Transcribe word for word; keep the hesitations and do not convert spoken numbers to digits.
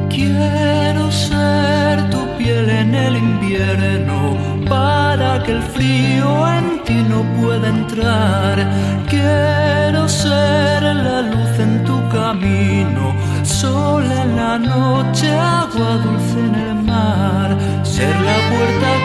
Quiero ser tu piel en el invierno para que el frío en ti no pueda entrar. Quiero ser la luz en tu camino, sol en la noche, agua dulce en el mar, ser la puerta